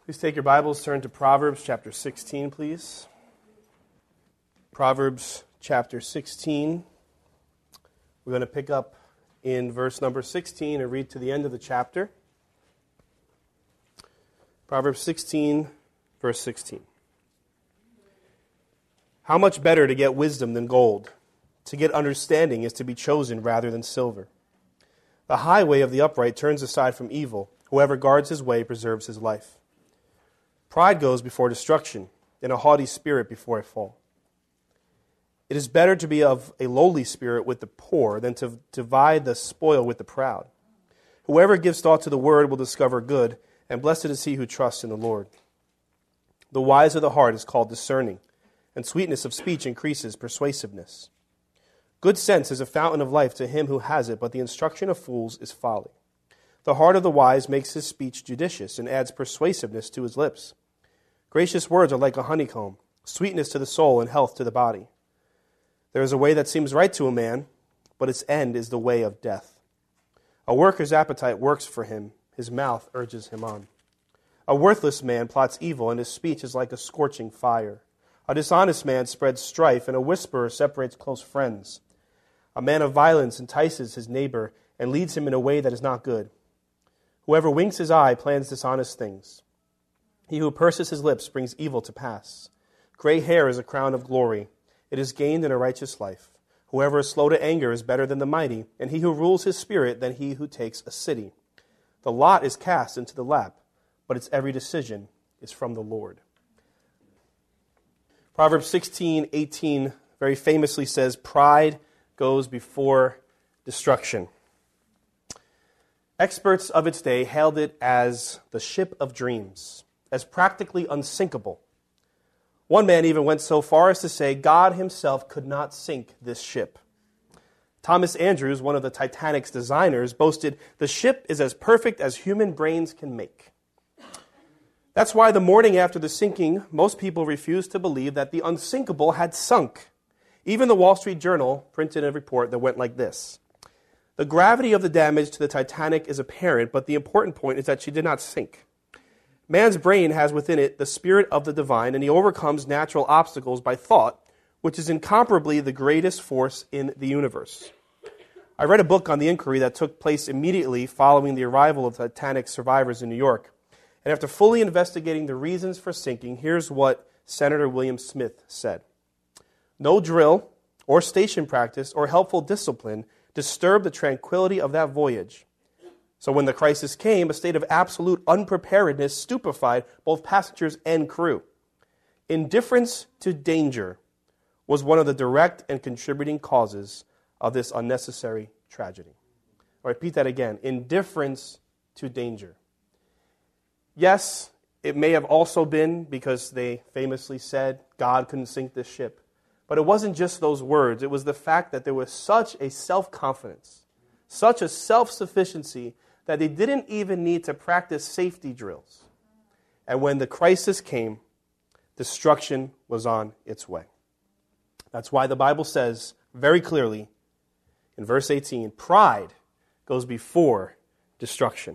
Please take your Bibles, turn to Proverbs chapter 16, please. Proverbs chapter 16. We're going to pick up in verse number 16 and read to the end of the chapter. Proverbs 16, verse 16. How much better to get wisdom than gold? To get understanding is to be chosen rather than silver. The highway of the upright turns aside from evil. Whoever guards his way preserves his life. Pride goes before destruction, and a haughty spirit before a fall. It is better to be of a lowly spirit with the poor than to divide the spoil with the proud. Whoever gives thought to the word will discover good, and blessed is he who trusts in the Lord. The wise of the heart is called discerning, and sweetness of speech increases persuasiveness. Good sense is a fountain of life to him who has it, but the instruction of fools is folly. The heart of the wise makes his speech judicious and adds persuasiveness to his lips. Gracious words are like a honeycomb, sweetness to the soul and health to the body. There is a way that seems right to a man, but its end is the way of death. A worker's appetite works for him, his mouth urges him on. A worthless man plots evil, and his speech is like a scorching fire. A dishonest man spreads strife, and a whisperer separates close friends. A man of violence entices his neighbor and leads him in a way that is not good. Whoever winks his eye plans dishonest things. He who purses his lips brings evil to pass. Gray hair is a crown of glory. It is gained in a righteous life. Whoever is slow to anger is better than the mighty, and he who rules his spirit than he who takes a city. The lot is cast into the lap, but its every decision is from the Lord. Proverbs 16:18 very famously says, pride goes before destruction. Experts of its day hailed it as the ship of dreams, as practically unsinkable. One man even went so far as to say God himself could not sink this ship. Thomas Andrews, one of the Titanic's designers, boasted, the ship is as perfect as human brains can make. That's why the morning after the sinking, most people refused to believe that the unsinkable had sunk. Even the Wall Street Journal printed a report that went like this. The gravity of the damage to the Titanic is apparent, but the important point is that she did not sink. Man's brain has within it the spirit of the divine, and he overcomes natural obstacles by thought, which is incomparably the greatest force in the universe. I read a book on the inquiry that took place immediately following the arrival of the Titanic survivors in New York. And after fully investigating the reasons for sinking, here's what Senator William Smith said. No drill or station practice or helpful discipline disturbed the tranquility of that voyage. So when the crisis came, a state of absolute unpreparedness stupefied both passengers and crew. Indifference to danger was one of the direct and contributing causes of this unnecessary tragedy. I'll repeat that again. Indifference to danger. Yes, it may have also been because they famously said God couldn't sink this ship. But it wasn't just those words. It was the fact that there was such a self-confidence, such a self-sufficiency that they didn't even need to practice safety drills. And when the crisis came, destruction was on its way. That's why the Bible says very clearly in verse 18, pride goes before destruction.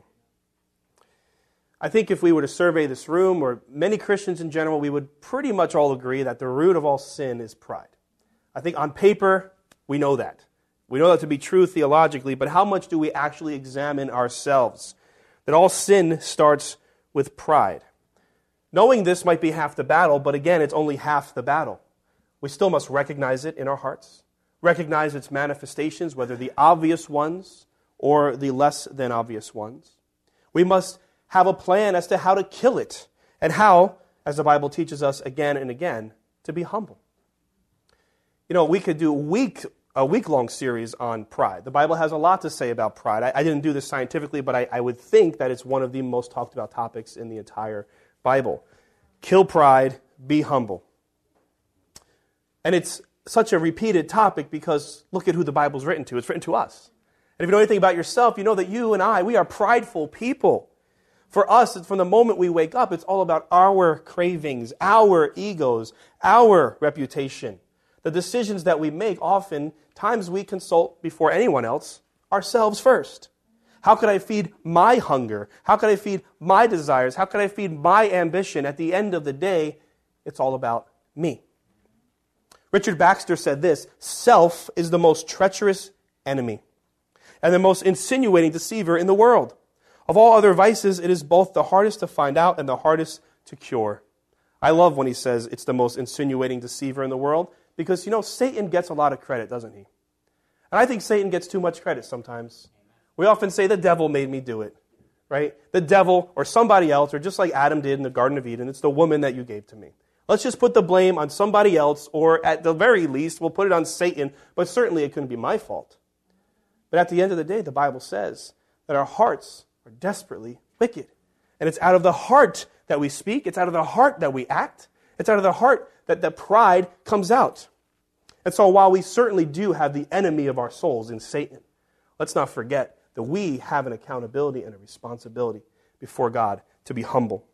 I think if we were to survey this room, or many Christians in general, we would pretty much all agree that the root of all sin is pride. I think on paper, we know that. We know that to be true theologically, but how much do we actually examine ourselves? That all sin starts with pride. Knowing this might be half the battle, but again, it's only half the battle. We still must recognize it in our hearts, recognize its manifestations, whether the obvious ones or the less than obvious ones. We must have a plan as to how to kill it, and how, as the Bible teaches us again and again, to be humble. You know, we could do a week-long series on pride. The Bible has a lot to say about pride. I didn't do this scientifically, but I would think that it's one of the most talked about topics in the entire Bible. Kill pride, be humble. And it's such a repeated topic because look at who the Bible's written to. It's written to us. And if you know anything about yourself, you know that you and I, we are prideful people. For us, from the moment we wake up, it's all about our cravings, our egos, our reputation. The decisions that we make, oftentimes we consult before anyone else, ourselves first. How could I feed my hunger? How could I feed my desires? How could I feed my ambition? At the end of the day, it's all about me. Richard Baxter said this, self is the most treacherous enemy and the most insinuating deceiver in the world. Of all other vices, it is both the hardest to find out and the hardest to cure. I love when he says it's the most insinuating deceiver in the world because, Satan gets a lot of credit, doesn't he? And I think Satan gets too much credit sometimes. We often say the devil made me do it, right? The devil or somebody else, or just like Adam did in the Garden of Eden, it's the woman that you gave to me. Let's just put the blame on somebody else, or at the very least, we'll put it on Satan, but certainly it couldn't be my fault. But at the end of the day, the Bible says that our hearts are desperately wicked. And it's out of the heart that we speak, it's out of the heart that we act, it's out of the heart that the pride comes out. And so while we certainly do have the enemy of our souls in Satan, let's not forget that we have an accountability and a responsibility before God to be humble.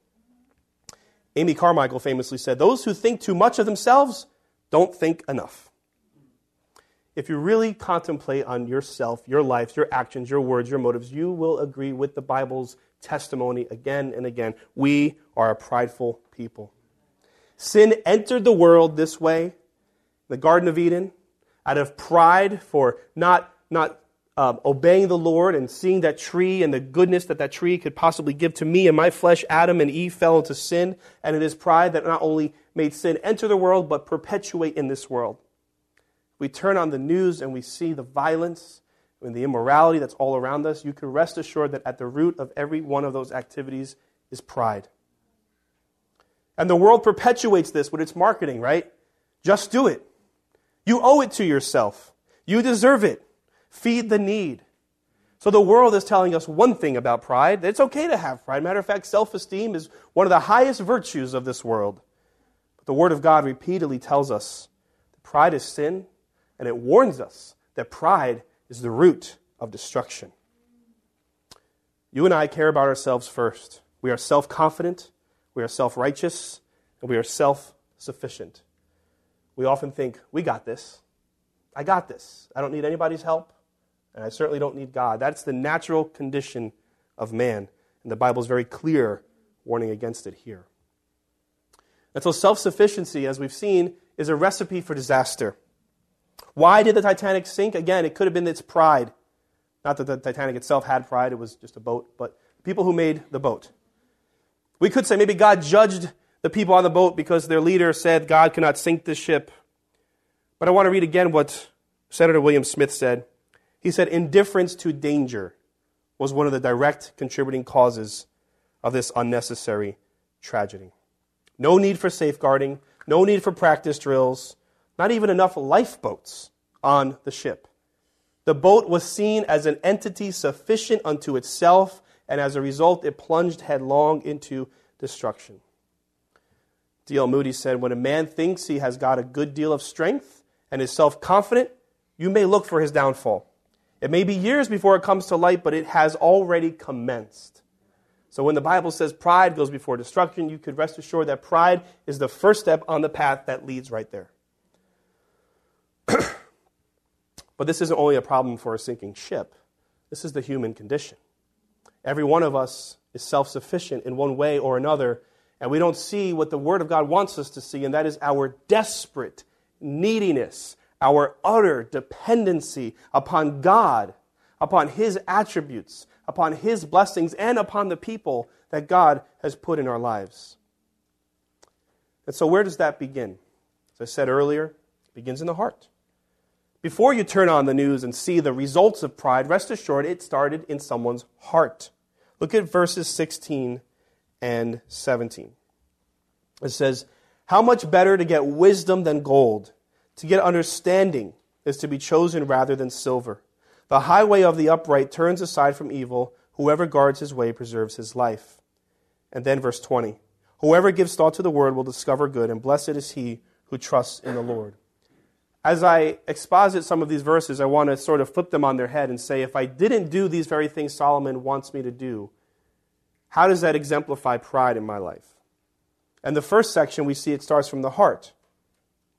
Amy Carmichael famously said, those who think too much of themselves don't think enough. If you really contemplate on yourself, your life, your actions, your words, your motives, you will agree with the Bible's testimony again and again. We are a prideful people. Sin entered the world this way, the Garden of Eden, out of pride for not obeying the Lord and seeing that tree and the goodness that tree could possibly give to me and my flesh. Adam and Eve fell into sin, and it is pride that not only made sin enter the world, but perpetuate in this world. We turn on the news and we see the violence and the immorality that's all around us. You can rest assured that at the root of every one of those activities is pride. And the world perpetuates this with its marketing, right? Just do it. You owe it to yourself. You deserve it. Feed the need. So the world is telling us one thing about pride. It's okay to have pride. Matter of fact, self-esteem is one of the highest virtues of this world. But the Word of God repeatedly tells us that pride is sin, and it warns us that pride is the root of destruction. You and I care about ourselves first. We are self-confident, we are self-righteous, and we are self-sufficient. We often think, we got this. I got this. I don't need anybody's help. And I certainly don't need God. That's the natural condition of man. And the Bible is very clear, warning against it here. And so self-sufficiency, as we've seen, is a recipe for disaster. Why did the Titanic sink? Again, it could have been its pride. Not that the Titanic itself had pride, it was just a boat, but people who made the boat. We could say maybe God judged the people on the boat because their leader said God cannot sink this ship. But I want to read again what Senator William Smith said. He said, indifference to danger was one of the direct contributing causes of this unnecessary tragedy. No need for safeguarding, no need for practice drills, not even enough lifeboats on the ship. The boat was seen as an entity sufficient unto itself, and as a result, it plunged headlong into destruction. D.L. Moody said, when a man thinks he has got a good deal of strength and is self-confident, you may look for his downfall. It may be years before it comes to light, but it has already commenced. So when the Bible says pride goes before destruction, you could rest assured that pride is the first step on the path that leads right there. But this isn't only a problem for a sinking ship. This is the human condition. Every one of us is self-sufficient in one way or another, and we don't see what the Word of God wants us to see, and that is our desperate neediness, our utter dependency upon God, upon His attributes, upon His blessings, and upon the people that God has put in our lives. And so where does that begin? As I said earlier, it begins in the heart. Before you turn on the news and see the results of pride, rest assured it started in someone's heart. Look at verses 16 and 17. It says, how much better to get wisdom than gold, to get understanding is to be chosen rather than silver. The highway of the upright turns aside from evil. Whoever guards his way preserves his life. And then verse 20. Whoever gives thought to the word will discover good, and blessed is he who trusts in the Lord. As I exposit some of these verses, I want to sort of flip them on their head and say, if I didn't do these very things Solomon wants me to do, how does that exemplify pride in my life? And the first section, we see it starts from the heart.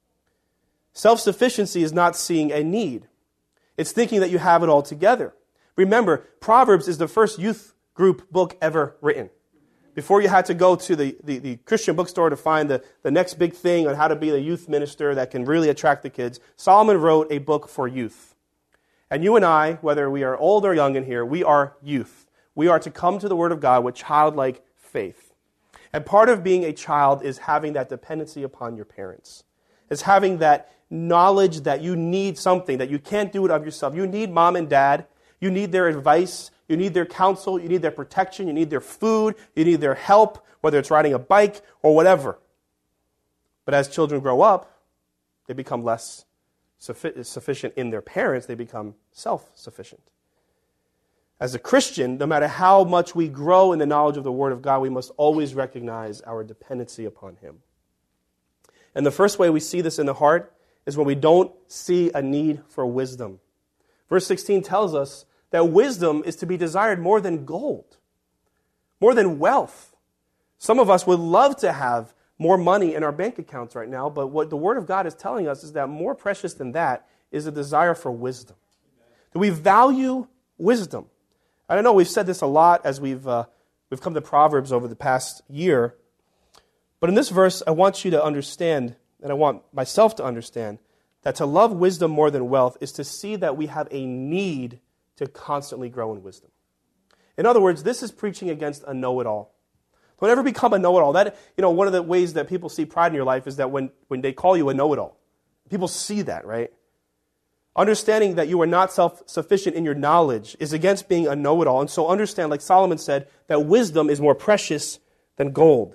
Self-sufficiency is not seeing a need. It's thinking that you have it all together. Remember, Proverbs is the first youth group book ever written. Before you had to go to the Christian bookstore to find the next big thing on how to be the youth minister that can really attract the kids, Solomon wrote a book for youth. And you and I, whether we are old or young in here, we are youth. We are to come to the Word of God with childlike faith. And part of being a child is having that dependency upon your parents. It's having that knowledge that you need something, that you can't do it of yourself. You need mom and dad. You need their advice. You need their counsel. You need their protection. You need their food. You need their help, whether it's riding a bike or whatever. But as children grow up, they become less sufficient in their parents. They become self-sufficient. As a Christian, no matter how much we grow in the knowledge of the Word of God, we must always recognize our dependency upon Him. And the first way we see this in the heart is when we don't see a need for wisdom. Verse 16 tells us that wisdom is to be desired more than gold, more than wealth. Some of us would love to have more money in our bank accounts right now, but what the Word of God is telling us is that more precious than that is a desire for wisdom. Do we value wisdom? I know we've said this a lot as we've come to Proverbs over the past year, but in this verse, I want you to understand, and I want myself to understand, that to love wisdom more than wealth is to see that we have a need to constantly grow in wisdom. In other words, this is preaching against a know-it-all. Don't ever become a know-it-all. That, one of the ways that people see pride in your life is that when they call you a know-it-all, people see that, right? Understanding that you are not self-sufficient in your knowledge is against being a know-it-all. And so understand, like Solomon said, that wisdom is more precious than gold.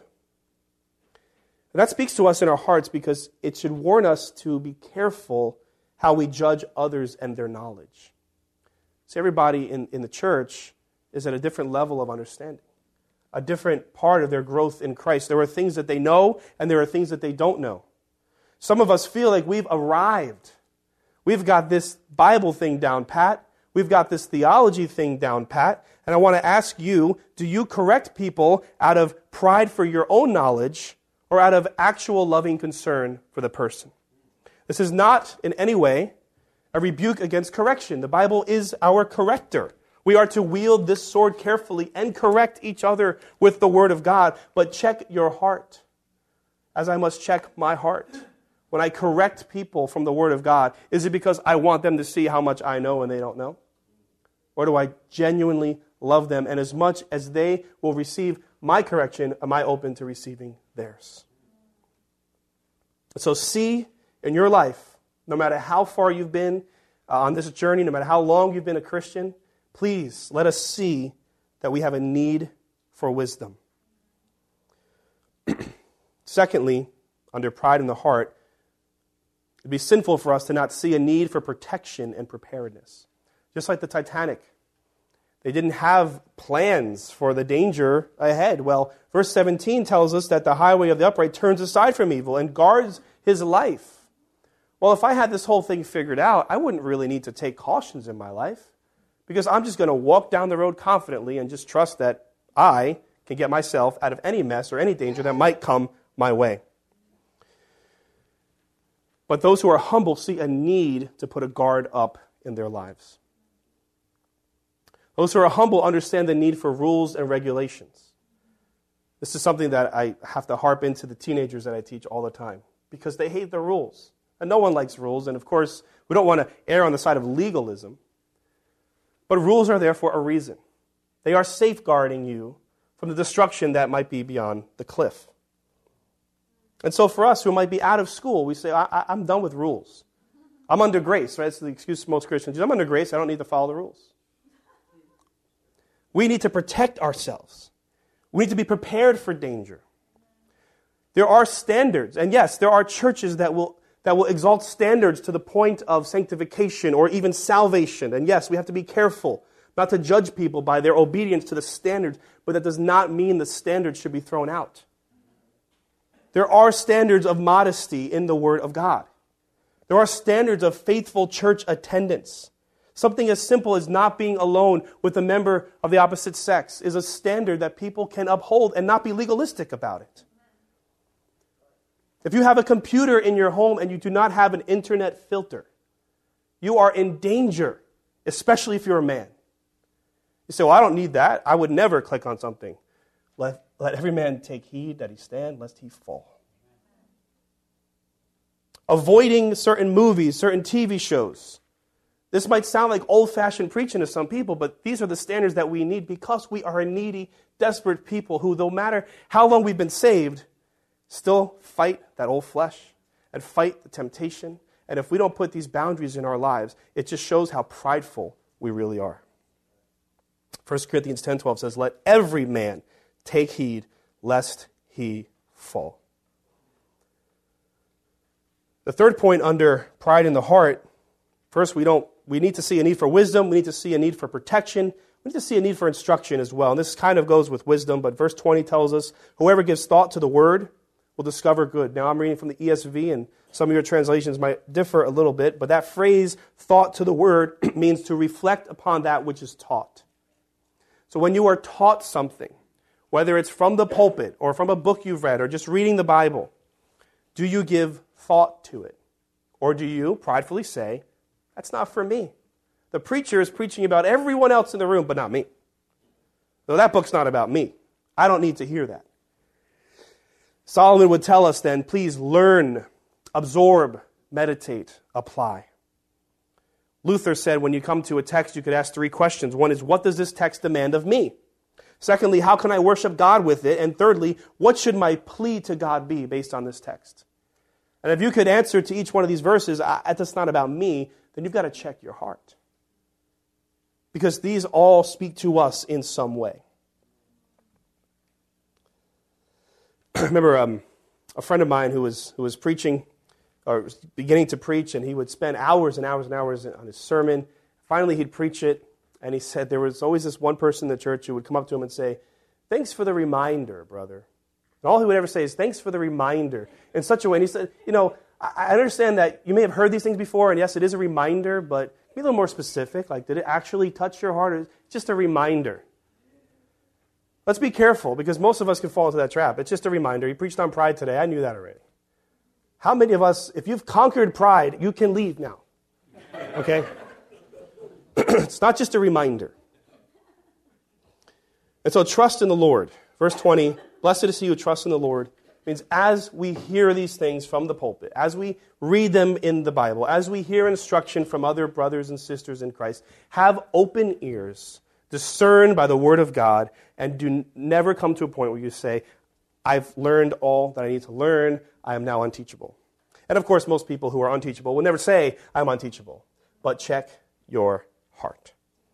And that speaks to us in our hearts because it should warn us to be careful how we judge others and their knowledge. See, everybody in the church is at a different level of understanding, a different part of their growth in Christ. There are things that they know, and there are things that they don't know. Some of us feel like we've arrived. We've got this Bible thing down pat. We've got this theology thing down pat. And I want to ask you, do you correct people out of pride for your own knowledge or out of actual loving concern for the person? This is not in any way a rebuke against correction. The Bible is our corrector. We are to wield this sword carefully and correct each other with the Word of God. But check your heart, as I must check my heart. When I correct people from the Word of God, is it because I want them to see how much I know and they don't know? Or do I genuinely love them? And as much as they will receive my correction, am I open to receiving theirs? So see in your life, no matter how far you've been on this journey, no matter how long you've been a Christian, please let us see that we have a need for wisdom. Secondly, under pride in the heart, it'd be sinful for us to not see a need for protection and preparedness. Just like the Titanic. They didn't have plans for the danger ahead. Well, verse 17 tells us that the highway of the upright turns aside from evil and guards his life. Well, if I had this whole thing figured out, I wouldn't really need to take cautions in my life because I'm just going to walk down the road confidently and just trust that I can get myself out of any mess or any danger that might come my way. But those who are humble see a need to put a guard up in their lives. Those who are humble understand the need for rules and regulations. This is something that I have to harp into the teenagers that I teach all the time because they hate the rules. And no one likes rules, and of course, we don't want to err on the side of legalism. But rules are there for a reason. They are safeguarding you from the destruction that might be beyond the cliff. And so for us who might be out of school, we say, I'm done with rules. I'm under grace, right? That's the excuse for most Christians. I'm under grace, I don't need to follow the rules. We need to protect ourselves. We need to be prepared for danger. There are standards, and yes, there are churches that will exalt standards to the point of sanctification or even salvation. And yes, we have to be careful not to judge people by their obedience to the standards, but that does not mean the standards should be thrown out. There are standards of modesty in the Word of God. There are standards of faithful church attendance. Something as simple as not being alone with a member of the opposite sex is a standard that people can uphold and not be legalistic about it. If you have a computer in your home and you do not have an internet filter, you are in danger, especially if you're a man. You say, well, I don't need that. I would never click on something. Let every man take heed that he stand, lest he fall. Avoiding certain movies, certain TV shows. This might sound like old-fashioned preaching to some people, but these are the standards that we need because we are a needy, desperate people who, no matter how long we've been saved, still fight that old flesh and fight the temptation. And if we don't put these boundaries in our lives, it just shows how prideful we really are. 1 Corinthians 10:12 says, let every man take heed lest he fall. The third point under pride in the heart, first, we need to see a need for wisdom. We need to see a need for protection. We need to see a need for instruction as well. And this kind of goes with wisdom, but verse 20 tells us, whoever gives thought to the word will discover good. Now, I'm reading from the ESV, and some of your translations might differ a little bit, but that phrase, thought to the word, means to reflect upon that which is taught. So when you are taught something, whether it's from the pulpit or from a book you've read or just reading the Bible, do you give thought to it? Or do you pridefully say, that's not for me? The preacher is preaching about everyone else in the room, but not me. So that book's not about me. I don't need to hear that. Solomon would tell us then, please learn, absorb, meditate, apply. Luther said when you come to a text, you could ask 3 questions. One is, what does this text demand of me? Secondly, how can I worship God with it? And thirdly, what should my plea to God be based on this text? And if you could answer to each one of these verses, that's not about me, then you've got to check your heart. Because these all speak to us in some way. I remember a friend of mine who was preaching, or was beginning to preach, and he would spend hours and hours and hours on his sermon. Finally, he'd preach it, and he said there was always this one person in the church who would come up to him and say, thanks for the reminder, brother. And all he would ever say is, thanks for the reminder, in such a way. And he said, I understand that you may have heard these things before, and yes, it is a reminder, but be a little more specific. Like, did it actually touch your heart, or is it just a reminder? Let's be careful, because most of us can fall into that trap. It's just a reminder. He preached on pride today. I knew that already. How many of us, if you've conquered pride, you can leave now? Okay? It's not just a reminder. And so trust in the Lord. Verse 20, blessed is he who trusts in the Lord, means as we hear these things from the pulpit, as we read them in the Bible, as we hear instruction from other brothers and sisters in Christ, have open ears, discern by the word of God, and do never come to a point where you say, I've learned all that I need to learn, I am now unteachable. And of course, most people who are unteachable will never say, I'm unteachable. But check your heart.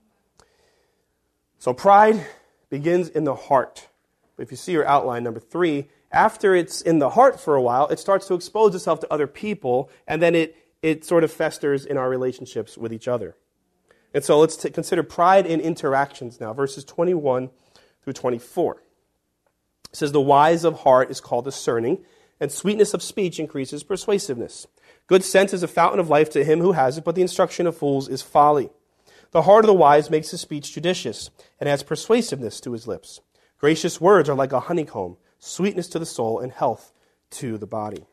So pride begins in the heart. But if you see your outline, number 3, after it's in the heart for a while, it starts to expose itself to other people, and then it sort of festers in our relationships with each other. And so let's consider pride in interactions now, verses 21 through 24. It says, the wise of heart is called discerning, and sweetness of speech increases persuasiveness. Good sense is a fountain of life to him who has it, but the instruction of fools is folly. The heart of the wise makes his speech judicious, and adds persuasiveness to his lips. Gracious words are like a honeycomb, sweetness to the soul and health to the body.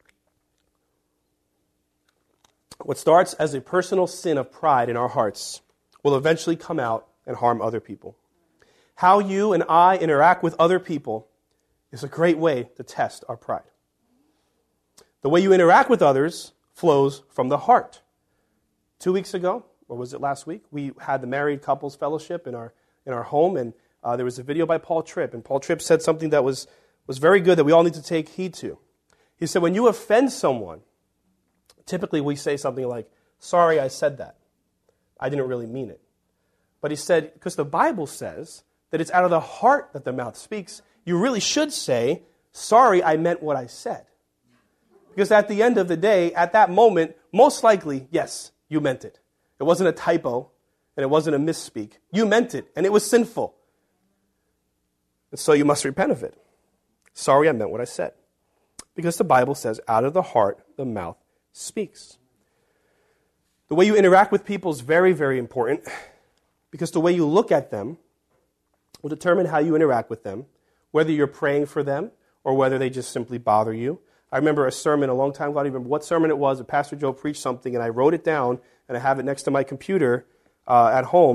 What starts as a personal sin of pride in our hearts will eventually come out and harm other people. How you and I interact with other people is a great way to test our pride. The way you interact with others flows from the heart. 2 weeks ago, or was it last week, we had the Married Couples Fellowship in our home, and there was a video by Paul Tripp, and Paul Tripp said something that was very good that we all need to take heed to. He said, when you offend someone, typically we say something like, sorry, I said that. I didn't really mean it. But he said, because the Bible says that it's out of the heart that the mouth speaks, you really should say, sorry, I meant what I said. Because at the end of the day, at that moment, most likely, yes, you meant it. It wasn't a typo, and it wasn't a misspeak. You meant it, and it was sinful. And so you must repent of it. Sorry, I meant what I said. Because the Bible says, out of the heart, the mouth speaks. The way you interact with people is very, very important, because the way you look at them will determine how you interact with them, whether you're praying for them or whether they just simply bother you. I remember a sermon a long time ago. I don't remember what sermon it was, but Pastor Joe preached something, and I wrote it down, and I have it next to my computer at home.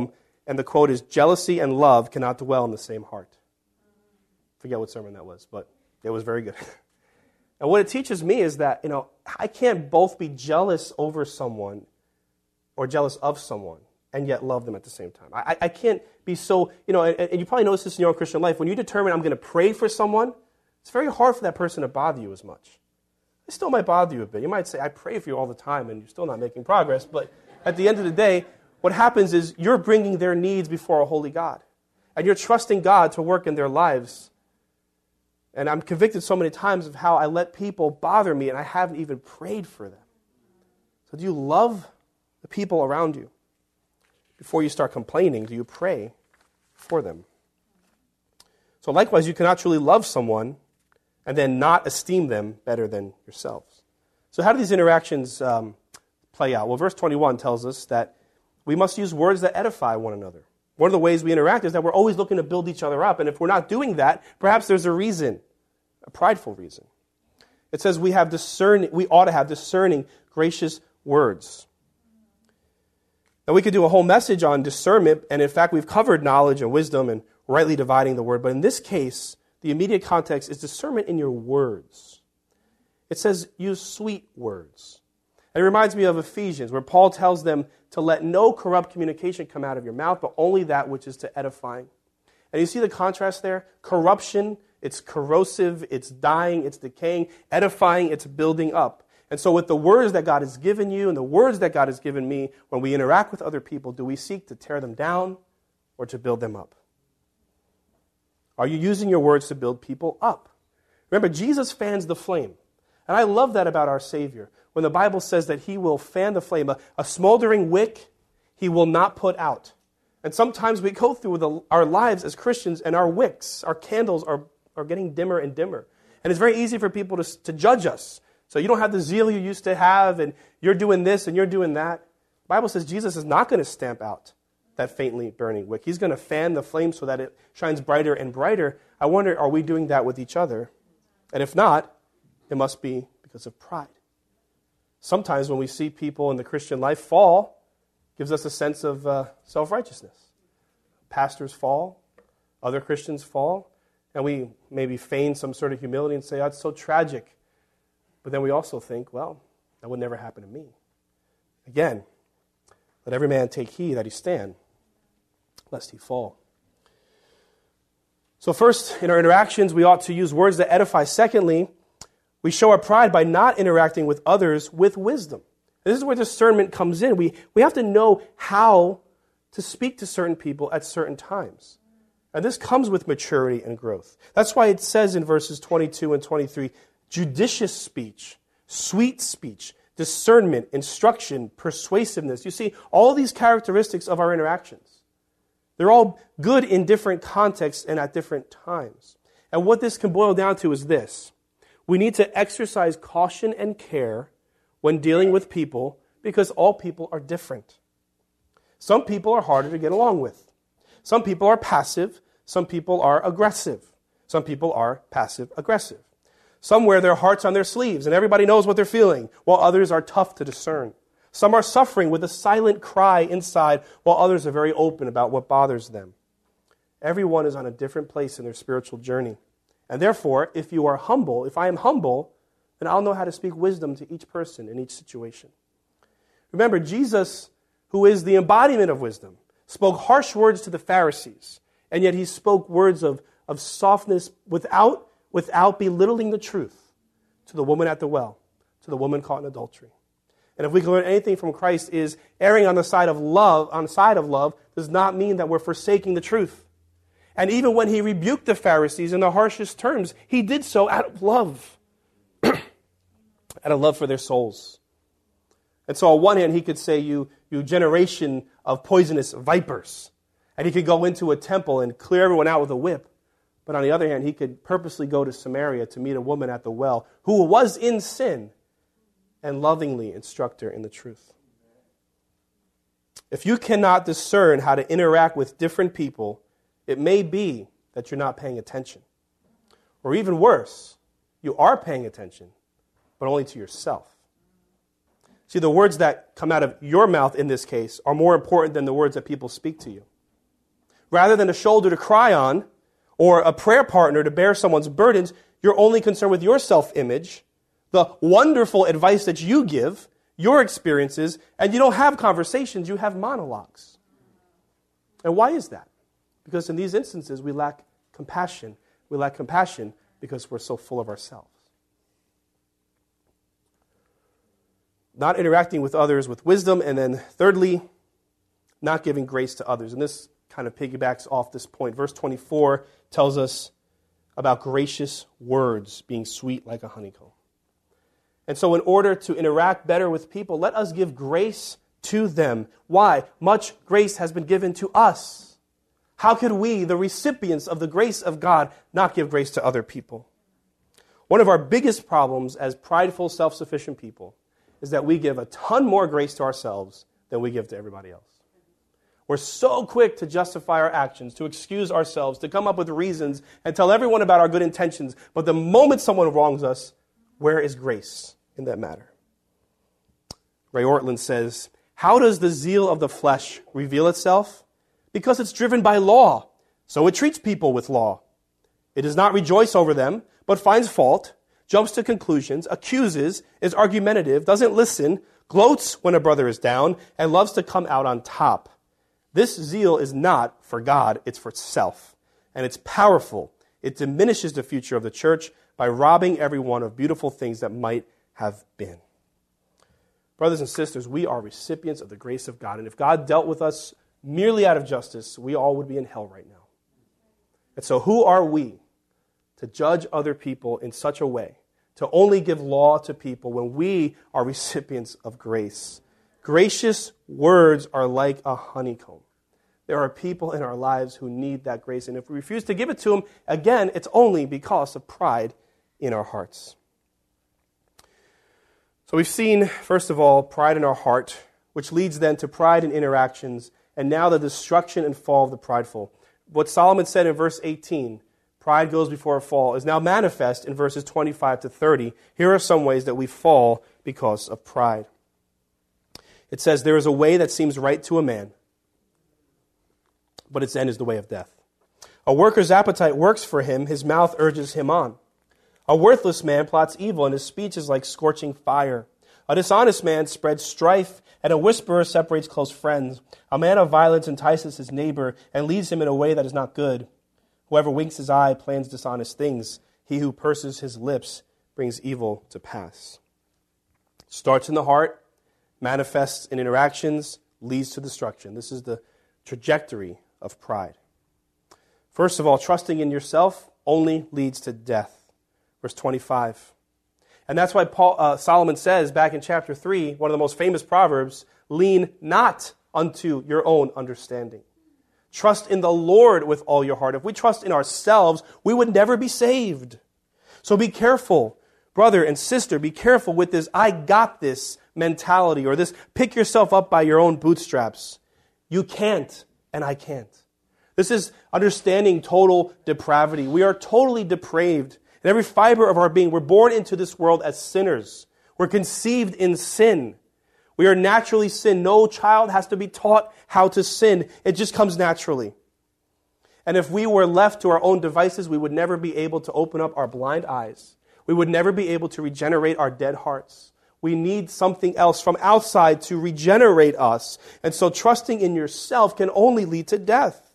And the quote is, jealousy and love cannot dwell in the same heart. Forget what sermon that was, but it was very good. And what it teaches me is that, I can't both be jealous over someone or jealous of someone and yet love them at the same time. I can't be so, and you probably notice this in your own Christian life. When you determine I'm going to pray for someone, it's very hard for that person to bother you as much. It still might bother you a bit. You might say, I pray for you all the time, and you're still not making progress. But at the end of the day, what happens is you're bringing their needs before a holy God. And you're trusting God to work in their lives. And I'm convicted so many times of how I let people bother me, and I haven't even prayed for them. So do you love the people around you? Before you start complaining, do you pray for them? So likewise, you cannot truly love someone and then not esteem them better than yourselves. So how do these interactions play out? Well, verse 21 tells us that we must use words that edify one another. One of the ways we interact is that we're always looking to build each other up. And if we're not doing that, perhaps there's a reason, a prideful reason. It says we ought to have discerning, gracious words. Now, we could do a whole message on discernment, and in fact, we've covered knowledge and wisdom and rightly dividing the word. But in this case, the immediate context is discernment in your words. It says use sweet words. And it reminds me of Ephesians, where Paul tells them to let no corrupt communication come out of your mouth, but only that which is to edifying. And you see the contrast there? Corruption, it's corrosive, it's dying, it's decaying. Edifying, it's building up. And so with the words that God has given you and the words that God has given me, when we interact with other people, do we seek to tear them down or to build them up? Are you using your words to build people up? Remember, Jesus fans the flame. And I love that about our Savior. When the Bible says that He will fan the flame, a smoldering wick He will not put out. And sometimes we go through our lives as Christians and our wicks, our candles are getting dimmer and dimmer. And it's very easy for people to judge us. So you don't have the zeal you used to have, and you're doing this and you're doing that. The Bible says Jesus is not going to stamp out that faintly burning wick. He's going to fan the flame so that it shines brighter and brighter. I wonder, are we doing that with each other? And if not, it must be because of pride. Sometimes when we see people in the Christian life fall, it gives us a sense of self-righteousness. Pastors fall, other Christians fall, and we maybe feign some sort of humility and say, oh, it's so tragic. But then we also think, well, that would never happen to me. Again, let every man take heed that he stand, lest he fall. So first, in our interactions, we ought to use words that edify. Secondly, we show our pride by not interacting with others with wisdom. And this is where discernment comes in. We have to know how to speak to certain people at certain times. And this comes with maturity and growth. That's why it says in verses 22 and 23, judicious speech, sweet speech, discernment, instruction, persuasiveness. You see, all these characteristics of our interactions, they're all good in different contexts and at different times. And what this can boil down to is this. We need to exercise caution and care when dealing with people because all people are different. Some people are harder to get along with. Some people are passive. Some people are aggressive. Some people are passive-aggressive. Some wear their hearts on their sleeves and everybody knows what they're feeling, while others are tough to discern. Some are suffering with a silent cry inside, while others are very open about what bothers them. Everyone is on a different place in their spiritual journey. And therefore, if I am humble, then I'll know how to speak wisdom to each person in each situation. Remember, Jesus, who is the embodiment of wisdom, spoke harsh words to the Pharisees, and yet he spoke words of softness without belittling the truth to the woman at the well, to the woman caught in adultery. And if we can learn anything from Christ, is erring on the side of love, does not mean that we're forsaking the truth. And even when he rebuked the Pharisees in the harshest terms, he did so out of love. Out of love for their souls. And so on one hand, he could say, you generation of poisonous vipers. And he could go into a temple and clear everyone out with a whip. But on the other hand, he could purposely go to Samaria to meet a woman at the well who was in sin and lovingly instruct her in the truth. If you cannot discern how to interact with different people, it may be that you're not paying attention. Or even worse, you are paying attention, but only to yourself. See, the words that come out of your mouth in this case are more important than the words that people speak to you. rather than a shoulder to cry on or a prayer partner to bear someone's burdens, you're only concerned with your self-image, the wonderful advice that you give, your experiences, and you don't have conversations, you have monologues. And why is that? Because in these instances, we lack compassion. We lack compassion because we're so full of ourselves. Not interacting with others with wisdom, and then thirdly, not giving grace to others. And this kind of piggybacks off this point. Verse 24 tells us about gracious words being sweet like a honeycomb. And so in order to interact better with people, let us give grace to them. Why? Much grace has been given to us. How could we, the recipients of the grace of God, not give grace to other people? One of our biggest problems as prideful, self-sufficient people is that we give a ton more grace to ourselves than we give to everybody else. We're so quick to justify our actions, to excuse ourselves, to come up with reasons and tell everyone about our good intentions. But the moment someone wrongs us, where is grace in that matter? Ray Ortlund says, how does the zeal of the flesh reveal itself? Because it's driven by law, so it treats people with law. It does not rejoice over them, but finds fault, jumps to conclusions, accuses, is argumentative, doesn't listen, gloats when a brother is down, and loves to come out on top. This zeal is not for God, it's for self. And it's powerful. It diminishes the future of the church by robbing everyone of beautiful things that might have been. Brothers and sisters, we are recipients of the grace of God. And if God dealt with us merely out of justice, we all would be in hell right now. And so who are we to judge other people in such a way, to only give law to people when we are recipients of grace? Gracious words are like a honeycomb. There are people in our lives who need that grace, and if we refuse to give it to them, again, it's only because of pride in our hearts. So we've seen, first of all, pride in our heart, which leads then to pride in interactions, and now the destruction and fall of the prideful. What Solomon said in verse 18, pride goes before a fall, is now manifest in verses 25 to 30. Here are some ways that we fall because of pride. It says, there is a way that seems right to a man, but its end is the way of death. A worker's appetite works for him, his mouth urges him on. A worthless man plots evil, and his speech is like scorching fire. A dishonest man spreads strife, and a whisperer separates close friends. A man of violence entices his neighbor, and leads him in a way that is not good. Whoever winks his eye plans dishonest things. He who purses his lips brings evil to pass. Starts in the heart, manifests in interactions, leads to destruction. This is the trajectory of pride. First of all, trusting in yourself only leads to death. Verse 25. And that's why Solomon says back in chapter 3, one of the most famous proverbs, lean not unto your own understanding. Trust in the Lord with all your heart. If we trust in ourselves, we would never be saved. So be careful, brother and sister, be careful with this I got this mentality or this pick yourself up by your own bootstraps. You can't, and I can't. This is understanding total depravity. We are totally depraved. In every fiber of our being, we're born into this world as sinners. We're conceived in sin. We are naturally sin. No child has to be taught how to sin. It just comes naturally. And if we were left to our own devices, we would never be able to open up our blind eyes. We would never be able to regenerate our dead hearts. We need something else from outside to regenerate us. And so trusting in yourself can only lead to death.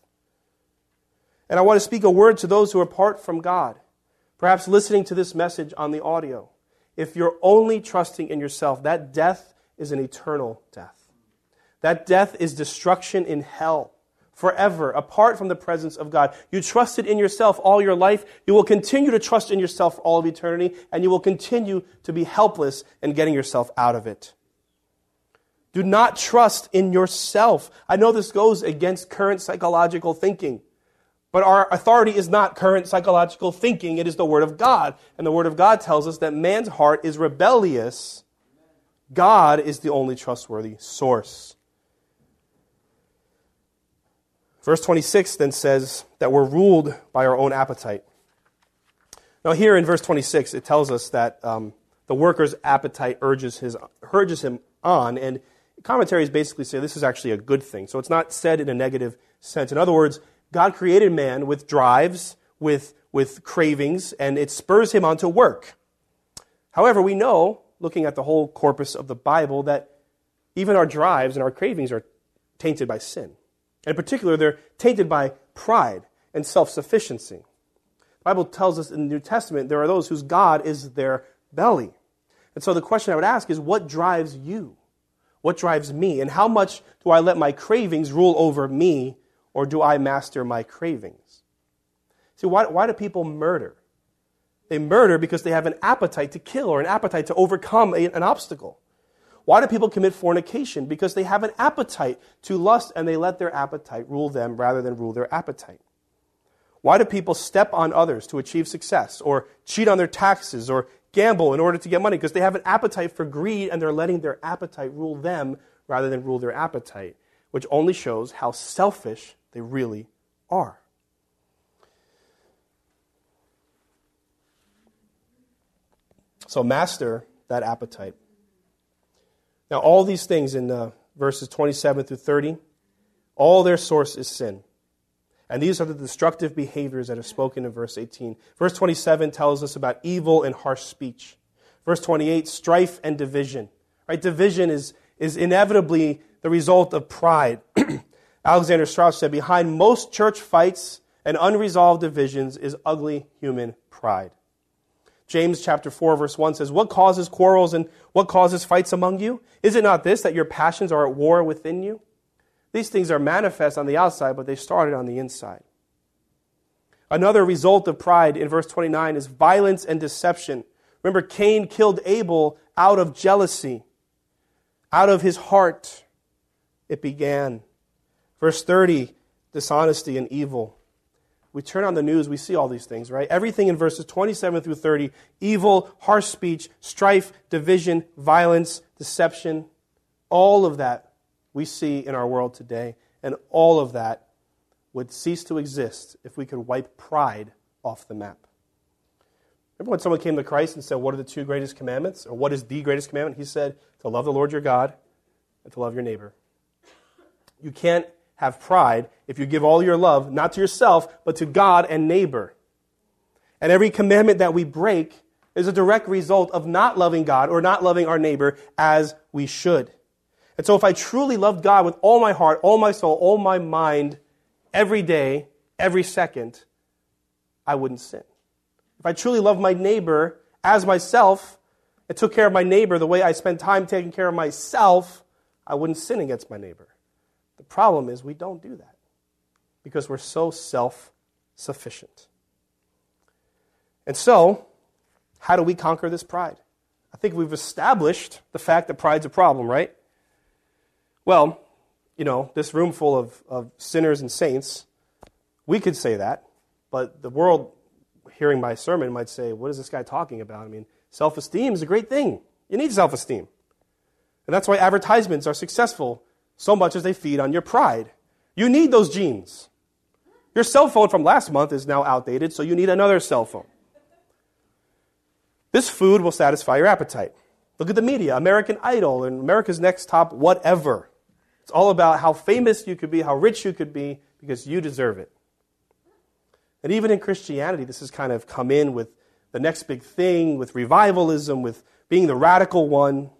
And I want to speak a word to those who are apart from God, perhaps listening to this message on the audio. If you're only trusting in yourself, that death is an eternal death. That death is destruction in hell forever, apart from the presence of God. You trusted in yourself all your life. You will continue to trust in yourself for all of eternity, and you will continue to be helpless in getting yourself out of it. Do not trust in yourself. I know this goes against current psychological thinking, but our authority is not current psychological thinking. It is the Word of God. And the Word of God tells us that man's heart is rebellious. God is the only trustworthy source. Verse 26 then says that we're ruled by our own appetite. Now here in verse 26, it tells us that the worker's appetite urges him on, and commentaries basically say this is actually a good thing. So it's not said in a negative sense. In other words, God created man with drives, with cravings, and it spurs him on to work. However, we know, looking at the whole corpus of the Bible, that even our drives and our cravings are tainted by sin. And in particular, they're tainted by pride and self-sufficiency. The Bible tells us in the New Testament there are those whose God is their belly. And so the question I would ask is, what drives you? What drives me? And how much do I let my cravings rule over me, or do I master my cravings? See, why do people murder? They murder because they have an appetite to kill or an appetite to overcome an obstacle. Why do people commit fornication? Because they have an appetite to lust and they let their appetite rule them rather than rule their appetite. Why do people step on others to achieve success or cheat on their taxes or gamble in order to get money? Because they have an appetite for greed and they're letting their appetite rule them rather than rule their appetite, which only shows how selfish they really are. So master that appetite. Now, all these things in verses 27 through 30, all their source is sin. And these are the destructive behaviors that are spoken in verse 18. Verse 27 tells us about evil and harsh speech. Verse 28, strife and division. Right? Division is inevitably the result of pride. Alexander Strauss said, behind most church fights and unresolved divisions is ugly human pride. James chapter 4, verse 1 says, what causes quarrels and what causes fights among you? Is it not this, that your passions are at war within you? These things are manifest on the outside, but they started on the inside. Another result of pride in verse 29 is violence and deception. Remember, Cain killed Abel out of jealousy. Out of his heart it began. Verse 30, dishonesty and evil. We turn on the news, we see all these things, right? Everything in verses 27 through 30, evil, harsh speech, strife, division, violence, deception, all of that we see in our world today, and all of that would cease to exist if we could wipe pride off the map. Remember when someone came to Christ and said, what are the two greatest commandments? Or what is the greatest commandment? He said, to love the Lord your God and to love your neighbor. You can't have pride if you give all your love, not to yourself, but to God and neighbor. And every commandment that we break is a direct result of not loving God or not loving our neighbor as we should. And so if I truly loved God with all my heart, all my soul, all my mind, every day, every second, I wouldn't sin. If I truly loved my neighbor as myself and took care of my neighbor the way I spend time taking care of myself, I wouldn't sin against my neighbor. The problem is we don't do that because we're so self-sufficient. And so, how do we conquer this pride? I think we've established the fact that pride's a problem, right? Well, this room full of sinners and saints, we could say that, but the world hearing my sermon might say, what is this guy talking about? I mean, self-esteem is a great thing. You need self-esteem. And that's why advertisements are successful so much as they feed on your pride. You need those genes. Your cell phone from last month is now outdated, so you need another cell phone. This food will satisfy your appetite. Look at the media, American Idol and America's Next Top whatever. It's all about how famous you could be, how rich you could be, because you deserve it. And even in Christianity, this has kind of come in with the next big thing, with revivalism, with being the radical one.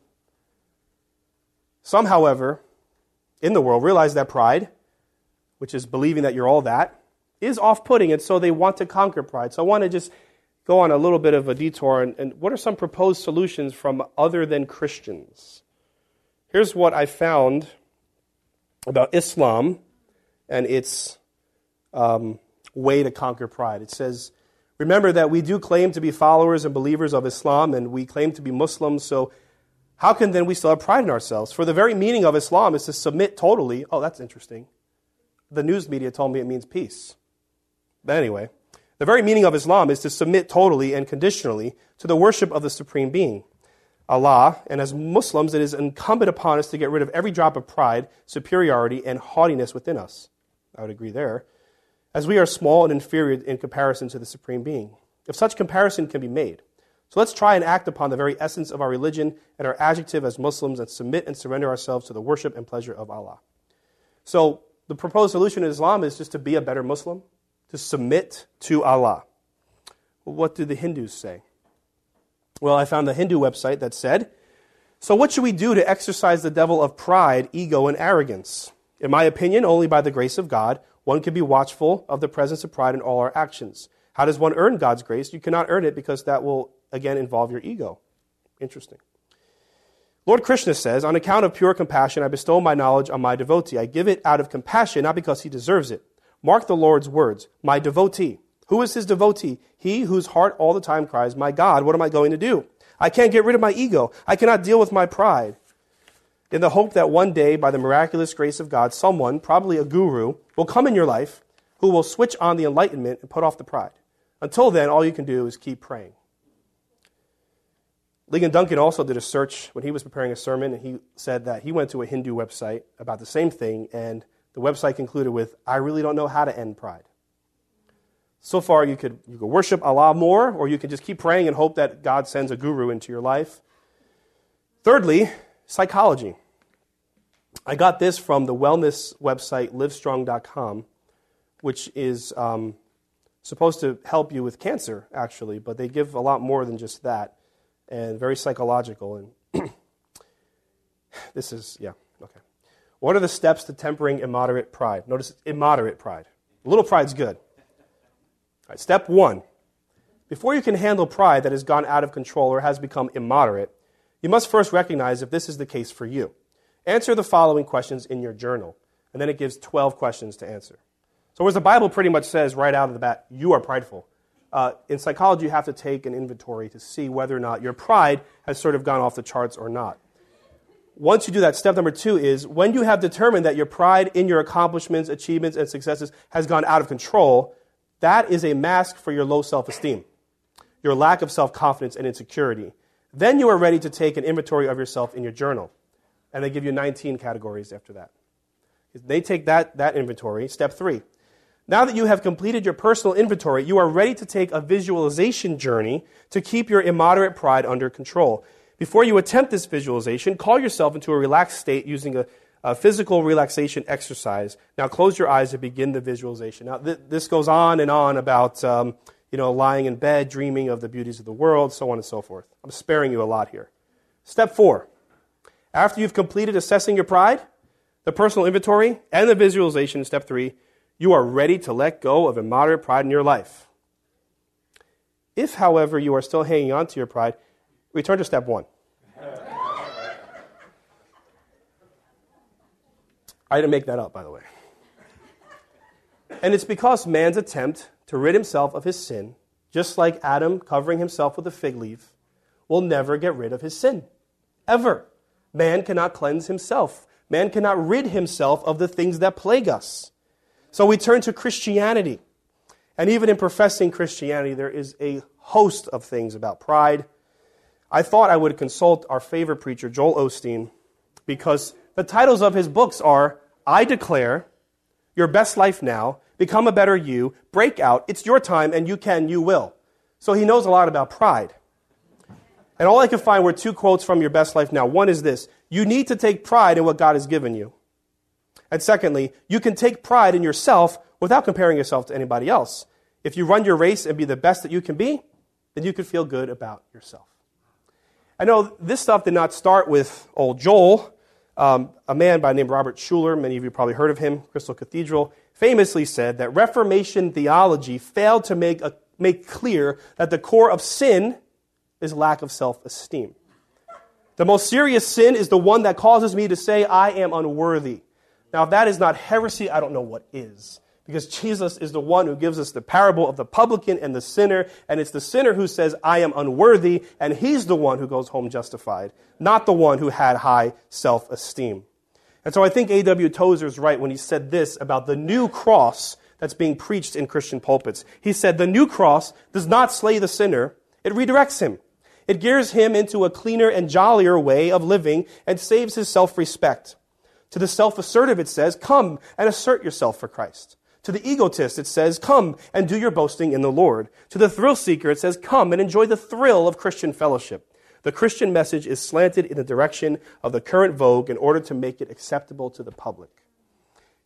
Some, however, in the world realize that pride, which is believing that you're all that, is off-putting, and so they want to conquer pride. So I want to just go on a little bit of a detour, and what are some proposed solutions from other than Christians? Here's what I found about Islam and its way to conquer pride. It says, remember that we do claim to be followers and believers of Islam, and we claim to be Muslims, so how can then we still have pride in ourselves? For the very meaning of Islam is to submit totally. Oh, that's interesting. The news media told me it means peace. But anyway, the very meaning of Islam is to submit totally and conditionally to the worship of the Supreme Being, Allah, and as Muslims, it is incumbent upon us to get rid of every drop of pride, superiority, and haughtiness within us. I would agree there. As we are small and inferior in comparison to the Supreme Being, if such comparison can be made. So let's try and act upon the very essence of our religion and our adjective as Muslims and submit and surrender ourselves to the worship and pleasure of Allah. So the proposed solution in Islam is just to be a better Muslim, to submit to Allah. Well, what do the Hindus say? Well, I found a Hindu website that said, so what should we do to exercise the devil of pride, ego, and arrogance? In my opinion, only by the grace of God, one can be watchful of the presence of pride in all our actions. How does one earn God's grace? You cannot earn it because that will, again, involve your ego. Interesting. Lord Krishna says, on account of pure compassion, I bestow my knowledge on my devotee. I give it out of compassion, not because he deserves it. Mark the Lord's words, my devotee. Who is his devotee? He whose heart all the time cries, my God, what am I going to do? I can't get rid of my ego. I cannot deal with my pride. In the hope that one day, by the miraculous grace of God, someone, probably a guru, will come in your life who will switch on the enlightenment and put off the pride. Until then, all you can do is keep praying. Ligon Duncan also did a search when he was preparing a sermon, and he said that he went to a Hindu website about the same thing, and the website concluded with, I really don't know how to end pride. So far, you could worship Allah more, or you can just keep praying and hope that God sends a guru into your life. Thirdly, psychology. I got this from the wellness website livestrong.com, which is supposed to help you with cancer, actually, but they give a lot more than just that, and very psychological. And this is, okay. What are the steps to tempering immoderate pride? Notice immoderate pride. A little pride's good. All right, step 1. Before you can handle pride that has gone out of control or has become immoderate, you must first recognize if this is the case for you. Answer the following questions in your journal, and then it gives 12 questions to answer. So whereas the Bible pretty much says right out of the bat, you are prideful, in psychology you have to take an inventory to see whether or not your pride has sort of gone off the charts or not. Once you do that, step number 2 is when you have determined that your pride in your accomplishments, achievements, and successes has gone out of control, that is a mask for your low self-esteem, your lack of self-confidence and insecurity. Then you are ready to take an inventory of yourself in your journal. And they give you 19 categories after that. They take that inventory. Step 3. Now that you have completed your personal inventory, you are ready to take a visualization journey to keep your immoderate pride under control. Before you attempt this visualization, call yourself into a relaxed state using a physical relaxation exercise. Now close your eyes and begin the visualization. Now this goes on and on about lying in bed, dreaming of the beauties of the world, so on and so forth. I'm sparing you a lot here. Step 4. After you've completed assessing your pride, the personal inventory, and the visualization in step 3, you are ready to let go of immoderate pride in your life. If, however, you are still hanging on to your pride, return to step 1. I didn't make that up, by the way. And it's because man's attempt to rid himself of his sin, just like Adam covering himself with a fig leaf, will never get rid of his sin. Ever. Man cannot cleanse himself. Man cannot rid himself of the things that plague us. So we turn to Christianity. And even in professing Christianity, there is a host of things about pride. I thought I would consult our favorite preacher, Joel Osteen, because the titles of his books are I Declare, Your Best Life Now, Become a Better You, Break Out, It's Your Time, and You Can, You Will. So he knows a lot about pride. And all I could find were 2 quotes from Your Best Life Now. One is this: you need to take pride in what God has given you. And secondly, you can take pride in yourself without comparing yourself to anybody else. If you run your race and be the best that you can be, then you can feel good about yourself. I know this stuff did not start with old Joel. A man by the name of Robert Schuller, many of you probably heard of him, Crystal Cathedral, famously said that Reformation theology failed to make clear that the core of sin is lack of self-esteem. The most serious sin is the one that causes me to say, I am unworthy. Now, if that is not heresy, I don't know what is. Because Jesus is the one who gives us the parable of the publican and the sinner, and it's the sinner who says, I am unworthy, and he's the one who goes home justified, not the one who had high self-esteem. And so I think A.W. Tozer's right when he said this about the new cross that's being preached in Christian pulpits. He said, the new cross does not slay the sinner, it redirects him. It gears him into a cleaner and jollier way of living and saves his self-respect. To the self-assertive, it says, come and assert yourself for Christ. To the egotist, it says, come and do your boasting in the Lord. To the thrill seeker, it says, come and enjoy the thrill of Christian fellowship. The Christian message is slanted in the direction of the current vogue in order to make it acceptable to the public.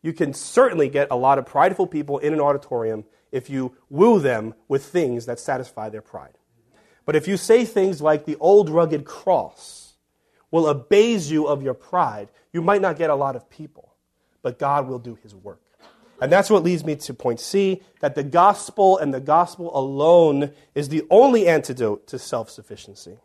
You can certainly get a lot of prideful people in an auditorium if you woo them with things that satisfy their pride. But if you say things like the old rugged cross will abase you of your pride, you might not get a lot of people, but God will do his work. And that's what leads me to point C, that the gospel and the gospel alone is the only antidote to self-sufficiency.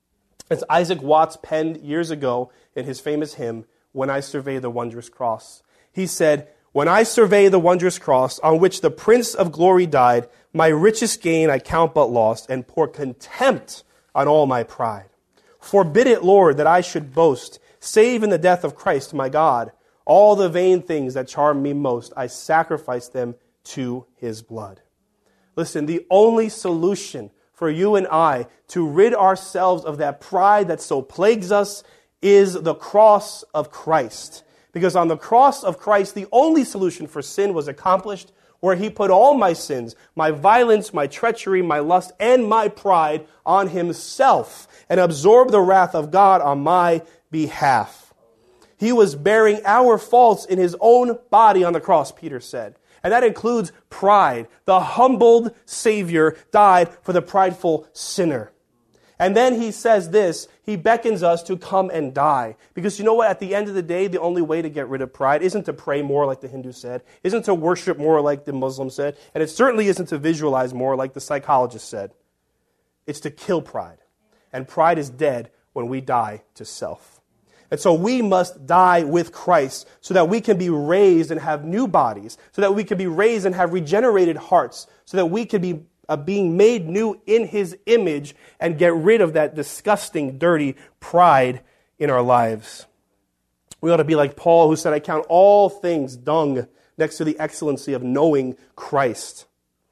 As Isaac Watts penned years ago in his famous hymn, When I Survey the Wondrous Cross, he said, "When I survey the wondrous cross on which the Prince of Glory died, my richest gain I count but lost and pour contempt on all my pride. Forbid it, Lord, that I should boast, save in the death of Christ my God. All the vain things that charm me most, I sacrifice them to his blood." Listen, the only solution for you and I to rid ourselves of that pride that so plagues us is the cross of Christ. Because on the cross of Christ, the only solution for sin was accomplished, where he put all my sins, my violence, my treachery, my lust, and my pride on himself and absorbed the wrath of God on my behalf. He was bearing our faults in his own body on the cross, Peter said. And that includes pride. The humbled Savior died for the prideful sinner. And then he says this, he beckons us to come and die. Because you know what? At the end of the day, the only way to get rid of pride isn't to pray more like the Hindu said, isn't to worship more like the Muslim said, and it certainly isn't to visualize more like the psychologist said. It's to kill pride. And pride is dead when we die to self. And so we must die with Christ so that we can be raised and have new bodies, so that we can be raised and have regenerated hearts, so that we can be being made new in his image and get rid of that disgusting, dirty pride in our lives. We ought to be like Paul, who said, "I count all things dung next to the excellency of knowing Christ."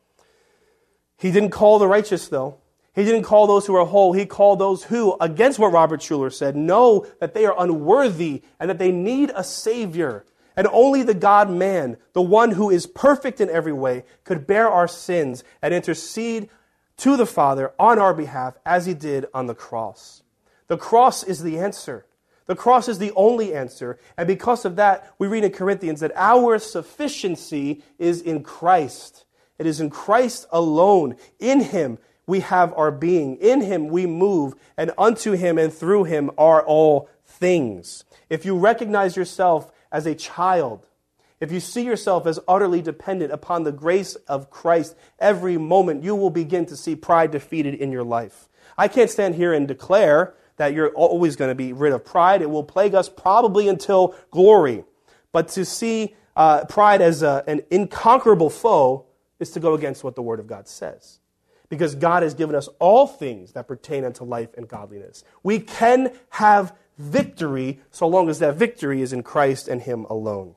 He didn't call the righteous, though. He didn't call those who are whole. He called those who, against what Robert Schuller said, know that they are unworthy and that they need a Savior. And only the God-man, the one who is perfect in every way, could bear our sins and intercede to the Father on our behalf as he did on the cross. The cross is the answer. The cross is the only answer. And because of that, we read in Corinthians that our sufficiency is in Christ. It is in Christ alone. In him we have our being. In him we move. And unto him and through him are all things. If you recognize yourself as a child, if you see yourself as utterly dependent upon the grace of Christ every moment, you will begin to see pride defeated in your life. I can't stand here and declare that you're always going to be rid of pride. It will plague us probably until glory. But to see pride as an inconquerable foe is to go against what the Word of God says. Because God has given us all things that pertain unto life and godliness. We can have victory so long as that victory is in Christ and him alone.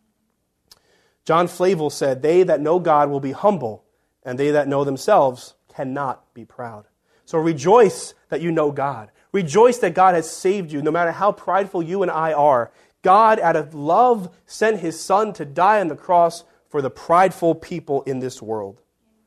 John Flavel said, "They that know God will be humble, and they that know themselves cannot be proud." So rejoice that you know God. Rejoice that God has saved you, no matter how prideful you and I are. God, out of love, sent his Son to die on the cross for the prideful people in this world.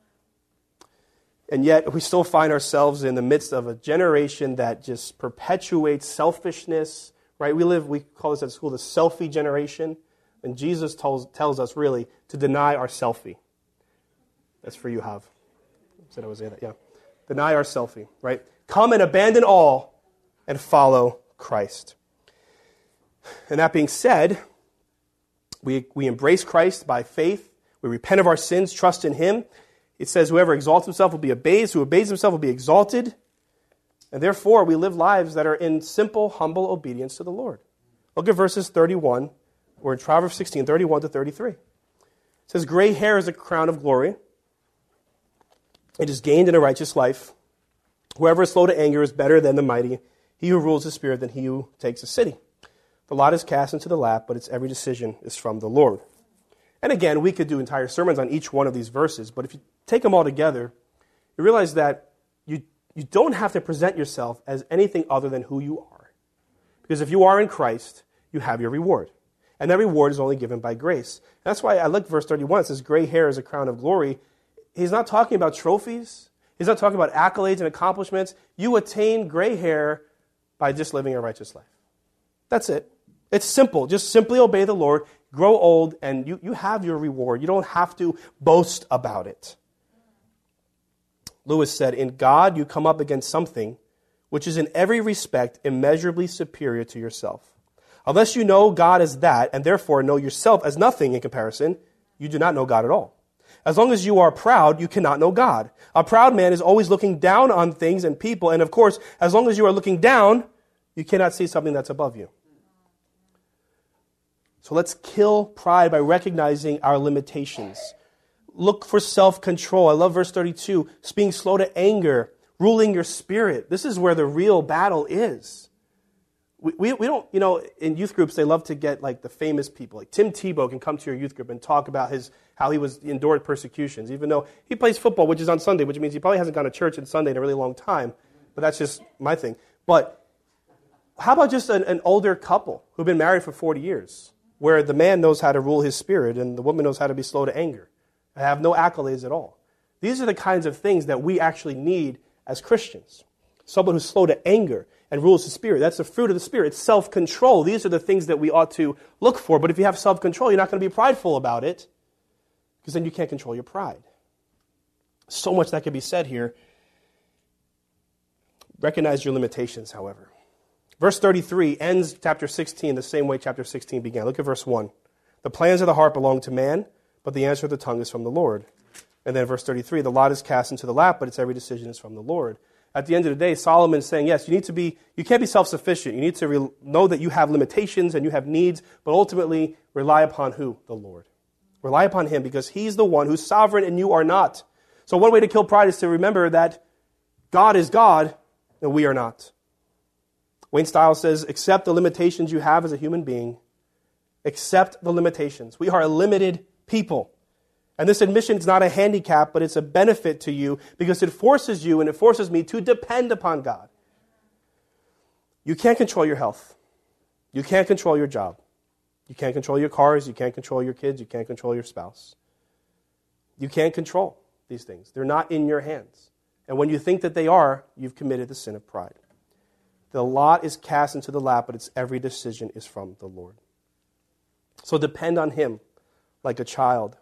And yet we still find ourselves in the midst of a generation that just perpetuates selfishness, right? We call this at school the selfie generation. And Jesus tells us really to deny our selfie. That's for you, Hav. Said I would say that, yeah. Deny our selfie, right? Come and abandon all and follow Christ. And that being said, we embrace Christ by faith. We repent of our sins, trust in him. It says, whoever exalts himself will be abased, who obeys himself will be exalted. And therefore, we live lives that are in simple, humble obedience to the Lord. Look at verses 31. We're in Proverbs 16, 31 to 33. It says, gray hair is a crown of glory. It is gained in a righteous life. Whoever is slow to anger is better than the mighty. He who rules his spirit than he who takes a city. The lot is cast into the lap, but its every decision is from the Lord. And again, we could do entire sermons on each one of these verses, but if you take them all together, you realize that you don't have to present yourself as anything other than who you are. Because if you are in Christ, you have your reward. And that reward is only given by grace. And that's why I like verse 31. It says, gray hair is a crown of glory. He's not talking about trophies. He's not talking about accolades and accomplishments. You attain gray hair by just living a righteous life. That's it. It's simple. Just simply obey the Lord. grow old, and you have your reward. You don't have to boast about it. Lewis said, in God you come up against something which is in every respect immeasurably superior to yourself. Unless you know God as that, and therefore know yourself as nothing in comparison, you do not know God at all. As long as you are proud, you cannot know God. A proud man is always looking down on things and people, and of course, as long as you are looking down, you cannot see something that's above you. So let's kill pride by recognizing our limitations. Look for self-control. I love verse 32, being slow to anger, ruling your spirit. This is where the real battle is. We don't, in youth groups, they love to get like the famous people. Like Tim Tebow can come to your youth group and talk about how he endured persecutions, even though he plays football, which is on Sunday, which means he probably hasn't gone to church on Sunday in a really long time. But that's just my thing. But how about just an older couple who've been married for 40 years, where the man knows how to rule his spirit and the woman knows how to be slow to anger, and have no accolades at all? These are the kinds of things that we actually need as Christians. Someone who's slow to anger and rules the spirit. That's the fruit of the spirit. It's self-control. These are the things that we ought to look for. But if you have self-control, you're not going to be prideful about it, because then you can't control your pride. So much that can be said here. Recognize your limitations, however. Verse 33 ends chapter 16 the same way chapter 16 began. Look at verse 1. The plans of the heart belong to man, but the answer of the tongue is from the Lord. And then verse 33, the lot is cast into the lap, but its every decision is from the Lord. At the end of the day, Solomon is saying, yes, you can't be self-sufficient. You need to know that you have limitations and you have needs, but ultimately rely upon who? The Lord. Rely upon Him, because He's the one who's sovereign and you are not. So one way to kill pride is to remember that God is God and we are not. Wayne Stiles says, accept the limitations you have as a human being. Accept the limitations. We are a limited people. And this admission is not a handicap, but it's a benefit to you, because it forces you and it forces me to depend upon God. You can't control your health. You can't control your job. You can't control your cars. You can't control your kids. You can't control your spouse. You can't control these things. They're not in your hands. And when you think that they are, you've committed the sin of pride. The lot is cast into the lap, but its every decision is from the Lord. So depend on Him like a child.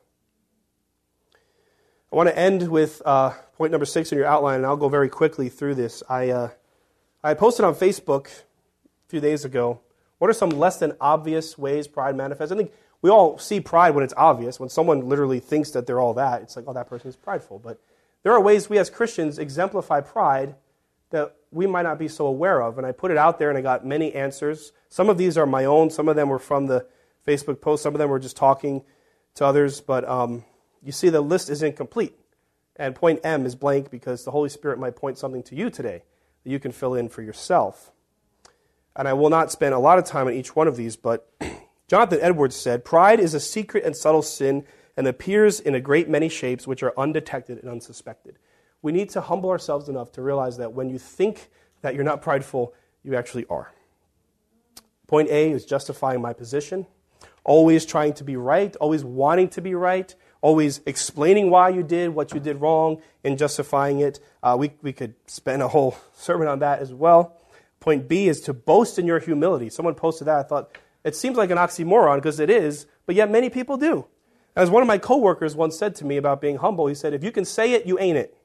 I want to end with point number 6 in your outline, and I'll go very quickly through this. I posted on Facebook a few days ago, what are some less than obvious ways pride manifests? I think we all see pride when it's obvious. When someone literally thinks that they're all that, it's like, oh, that person is prideful. But there are ways we as Christians exemplify pride that we might not be so aware of. And I put it out there, and I got many answers. Some of these are my own. Some of them were from the Facebook post. Some of them were just talking to others. But you see, the list is incomplete. And point M is blank, because the Holy Spirit might point something to you today that you can fill in for yourself. And I will not spend a lot of time on each one of these, but Jonathan Edwards said, pride is a secret and subtle sin and appears in a great many shapes which are undetected and unsuspected. We need to humble ourselves enough to realize that when you think that you're not prideful, you actually are. Point A is justifying my position, always trying to be right, always wanting to be right, always explaining why you did what you did wrong and justifying it. We could spend a whole sermon on that as well. Point B is to boast in your humility. Someone posted that. I thought, it seems like an oxymoron, because it is, but yet many people do. As one of my coworkers once said to me about being humble, he said, if you can say it, you ain't it.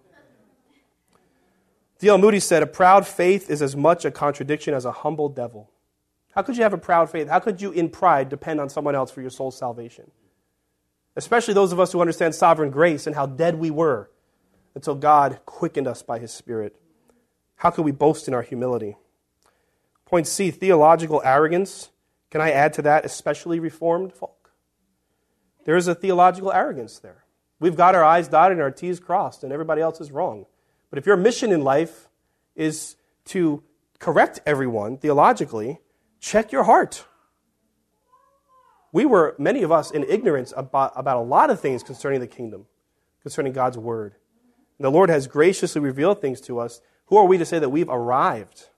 D.L. Moody said, a proud faith is as much a contradiction as a humble devil. How could you have a proud faith? How could you, in pride, depend on someone else for your soul's salvation? Especially those of us who understand sovereign grace and how dead we were until God quickened us by His Spirit. How could we boast in our humility? Point C, theological arrogance. Can I add to that, especially Reformed folk? There is a theological arrogance there. We've got our I's dotted and our T's crossed, and everybody else is wrong. But if your mission in life is to correct everyone theologically, check your heart. We were, many of us, in ignorance about a lot of things concerning the kingdom, concerning God's word. And the Lord has graciously revealed things to us. Who are we to say that we've arrived?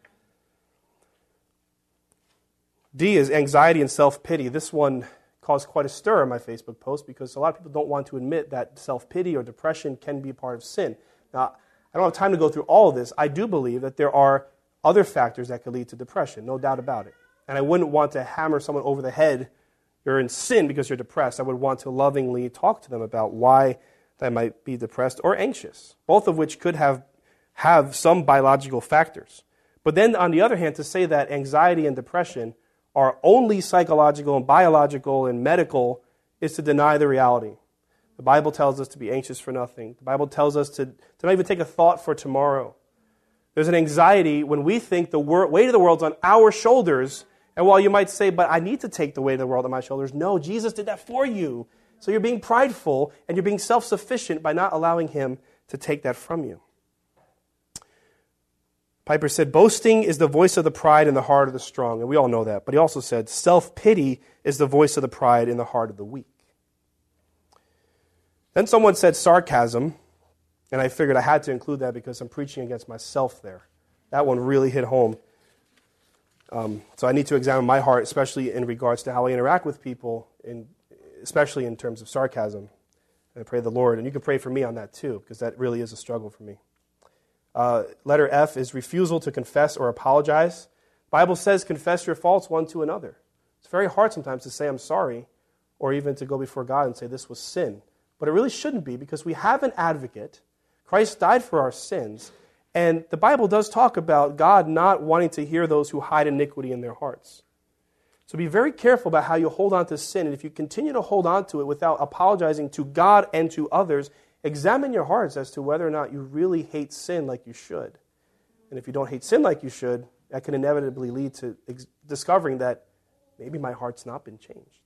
D is anxiety and self-pity. This one caused quite a stir in my Facebook post, because a lot of people don't want to admit that self-pity or depression can be part of sin. Now, I don't have time to go through all of this. I do believe that there are other factors that could lead to depression, no doubt about it. And I wouldn't want to hammer someone over the head, you're in sin because you're depressed, I would want to lovingly talk to them about why they might be depressed or anxious, both of which could have some biological factors. But then, on the other hand, to say that anxiety and depression are only psychological and biological and medical is to deny the reality. The Bible tells us to be anxious for nothing. The Bible tells us to not even take a thought for tomorrow. There's an anxiety when we think the weight of the world's on our shoulders, and while you might say, but I need to take the weight of the world on my shoulders, no, Jesus did that for you. So you're being prideful and you're being self-sufficient by not allowing him to take that from you. Piper said, boasting is the voice of the pride in the heart of the strong. And we all know that. But he also said, self-pity is the voice of the pride in the heart of the weak. Then someone said sarcasm, and I figured I had to include that because I'm preaching against myself there. That one really hit home. So I need to examine my heart, especially in regards to how I interact with people, especially in terms of sarcasm. And I pray the Lord, and you can pray for me on that too, because that really is a struggle for me. Letter F is refusal to confess or apologize. The Bible says confess your faults one to another. It's very hard sometimes to say I'm sorry or even to go before God and say this was sin. But it really shouldn't be because we have an advocate. Christ died for our sins. And the Bible does talk about God not wanting to hear those who hide iniquity in their hearts. So be very careful about how you hold on to sin. And if you continue to hold on to it without apologizing to God and to others, examine your hearts as to whether or not you really hate sin like you should. And if you don't hate sin like you should, that can inevitably lead to discovering that maybe my heart's not been changed.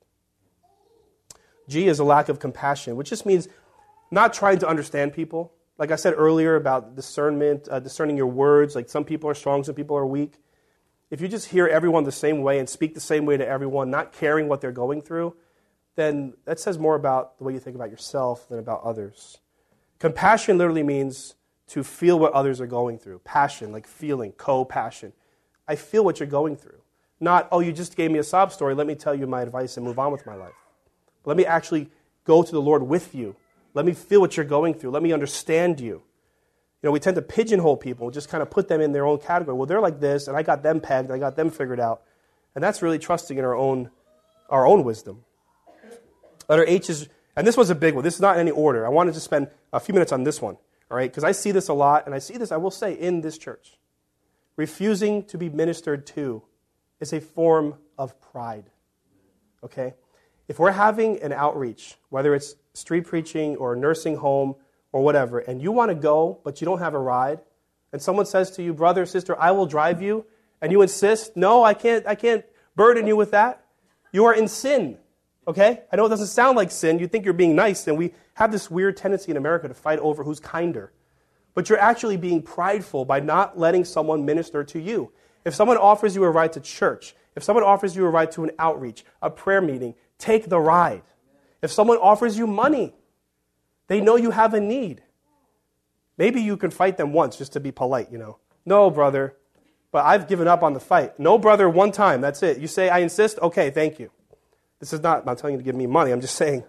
G is a lack of compassion, which just means not trying to understand people. Like I said earlier about discernment, discerning your words, like some people are strong, some people are weak. If you just hear everyone the same way and speak the same way to everyone, not caring what they're going through, then that says more about the way you think about yourself than about others. Compassion literally means to feel what others are going through. Passion, like feeling, co-passion. I feel what you're going through. Not, oh, you just gave me a sob story, let me tell you my advice and move on with my life. But let me actually go to the Lord with you. Let me feel what you're going through. Let me understand you. You know, we tend to pigeonhole people, just kind of put them in their own category. Well, they're like this, and I got them pegged, I got them figured out. And that's really trusting in our own wisdom. Letter H is, and this was a big one. This is not in any order. I wanted to spend a few minutes on this one, all right? Because I see this a lot, and I see this, I will say, in this church. Refusing to be ministered to is a form of pride, okay? If we're having an outreach, whether it's street preaching or a nursing home or whatever, and you want to go, but you don't have a ride, and someone says to you, brother, sister, I will drive you, and you insist, no, I can't burden you with that, you are in sin, okay? I know it doesn't sound like sin. You think you're being nice, and we have this weird tendency in America to fight over who's kinder. But you're actually being prideful by not letting someone minister to you. If someone offers you a ride to church, if someone offers you a ride to an outreach, a prayer meeting, take the ride. If someone offers you money, they know you have a need. Maybe you can fight them once just to be polite, you know. No, brother, but I've given up on the fight. No, brother, one time, that's it. You say, I insist, okay, thank you. This is not, I'm telling you to give me money, I'm just saying.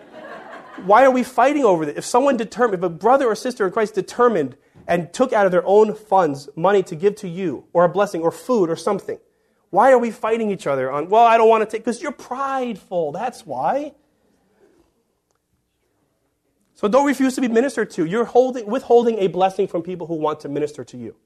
Why are we fighting over this? If someone determined, if a brother or sister in Christ determined and took out of their own funds money to give to you, or a blessing, or food, or something, why are we fighting each other on, well, I don't want to take, because you're prideful, that's why. So don't refuse to be ministered to. You're withholding a blessing from people who want to minister to you.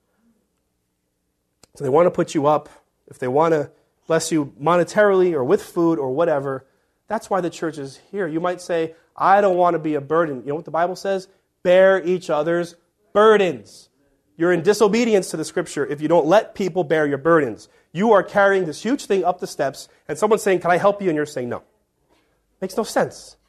So they want to put you up. If they want to bless you monetarily or with food or whatever, that's why the church is here. You might say, I don't want to be a burden. You know what the Bible says? Bear each other's burdens. You're in disobedience to the Scripture if you don't let people bear your burdens. You are carrying this huge thing up the steps, and someone's saying, can I help you? And you're saying no. Makes no sense.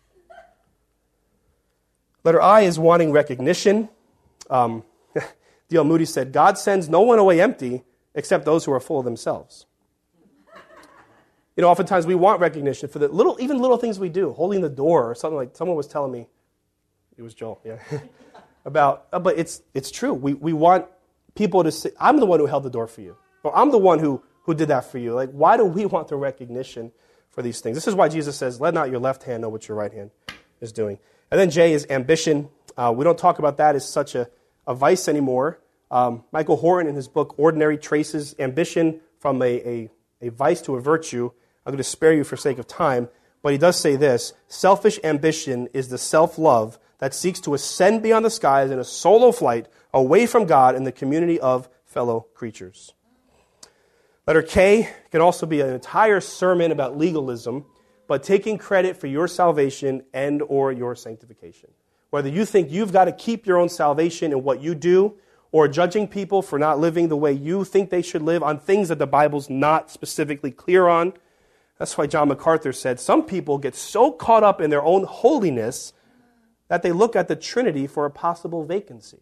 Letter I is wanting recognition. D.L. Moody said, God sends no one away empty except those who are full of themselves. You know, oftentimes we want recognition for the little things we do, holding the door or something like, someone was telling me, it was Joel, yeah, about, but it's true. We want people to say, I'm the one who held the door for you. Or I'm the one who did that for you. Like, why do we want the recognition for these things? This is why Jesus says, let not your left hand know what your right hand is doing. And then J is ambition. We don't talk about that as such a vice anymore. Michael Horton, in his book, Ordinary, traces ambition from a vice to a virtue. I'm going to spare you for sake of time, but he does say this: selfish ambition is the self-love that seeks to ascend beyond the skies in a solo flight away from God and the community of fellow creatures. Letter K can also be an entire sermon about legalism, but taking credit for your salvation and or your sanctification. Whether you think you've got to keep your own salvation in what you do, or judging people for not living the way you think they should live on things that the Bible's not specifically clear on. That's why John MacArthur said some people get so caught up in their own holiness that they look at the Trinity for a possible vacancy.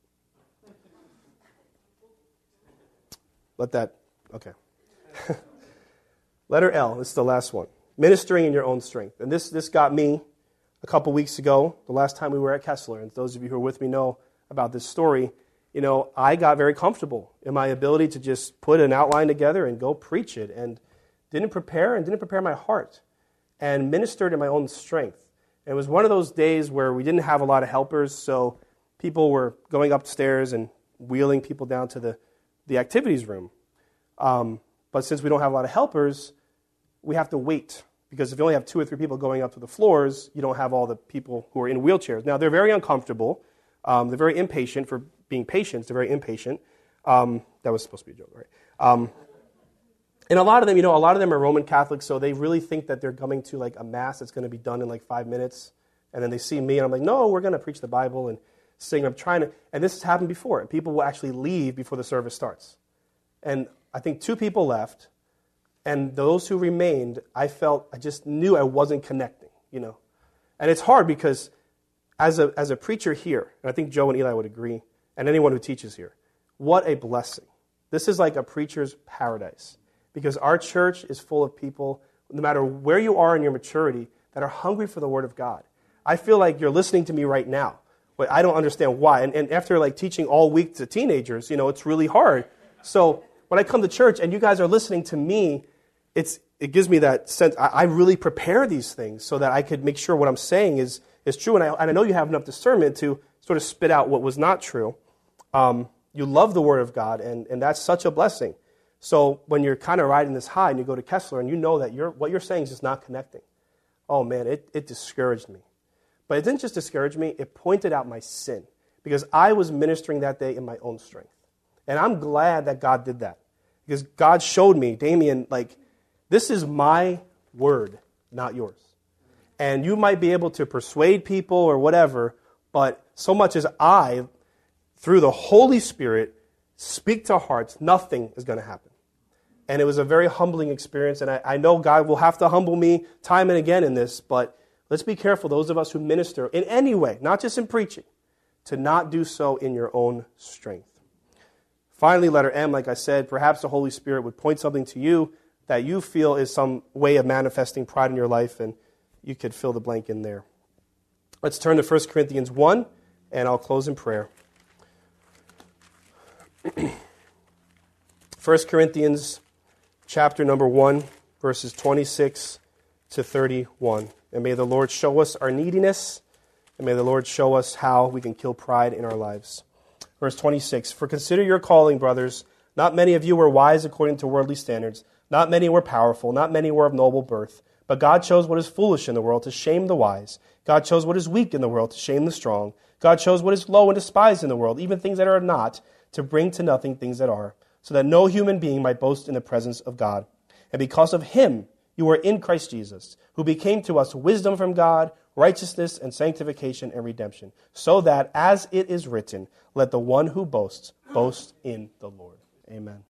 Okay. Letter L, this is the last one. Ministering in your own strength. And this got me a couple weeks ago, the last time we were at Kessler. And those of you who are with me know about this story. You know, I got very comfortable in my ability to just put an outline together and go preach it, and didn't prepare my heart, and ministered in my own strength. And it was one of those days where we didn't have a lot of helpers, so people were going upstairs and wheeling people down to the activities room. But since we don't have a lot of helpers, we have to wait, because if you only have 2 or 3 people going up to the floors, you don't have all the people who are in wheelchairs. Now, they're very uncomfortable. They're very impatient for being patients. They're very impatient. That was supposed to be a joke, right? And a lot of them are Roman Catholics, so they really think that they're coming to like a mass that's going to be done in like 5 minutes. And then they see me, and I'm like, no, we're going to preach the Bible and sing. And this has happened before. And people will actually leave before the service starts. And I think 2 people left, and those who remained, I just knew I wasn't connecting, you know. And it's hard because as a preacher here, and I think Joe and Eli would agree, and anyone who teaches here, what a blessing. This is like a preacher's paradise, because our church is full of people, no matter where you are in your maturity, that are hungry for the Word of God. I feel like you're listening to me right now, but I don't understand why. And after like teaching all week to teenagers, you know, it's really hard. So when I come to church and you guys are listening to me, it gives me that sense. I really prepare these things so that I could make sure what I'm saying is true. And I know you have enough discernment to sort of spit out what was not true. You love the Word of God, and that's such a blessing. So when you're kind of riding this high and you go to Kessler and you know that what you're saying is just not connecting, oh man, it discouraged me. But it didn't just discourage me, it pointed out my sin, because I was ministering that day in my own strength. And I'm glad that God did that, because God showed me, Damien, like, this is my word, not yours. And you might be able to persuade people or whatever, but so much as I, through the Holy Spirit, speak to hearts, nothing is going to happen. And it was a very humbling experience, and I know God will have to humble me time and again in this, but let's be careful, those of us who minister in any way, not just in preaching, to not do so in your own strength. Finally, letter M, like I said, perhaps the Holy Spirit would point something to you that you feel is some way of manifesting pride in your life, and you could fill the blank in there. Let's turn to 1 Corinthians 1, and I'll close in prayer. 1 Corinthians chapter number 1, verses 26 to 31. And may the Lord show us our neediness, and may the Lord show us how we can kill pride in our lives. Verse 26, "For consider your calling, brothers. Not many of you were wise according to worldly standards. Not many were powerful. Not many were of noble birth. But God chose what is foolish in the world to shame the wise. God chose what is weak in the world to shame the strong. God chose what is low and despised in the world, even things that are not, to bring to nothing things that are, so that no human being might boast in the presence of God. And because of him, you are in Christ Jesus, who became to us wisdom from God, righteousness and sanctification and redemption, so that, as it is written, let the one who boasts boast in the Lord." Amen.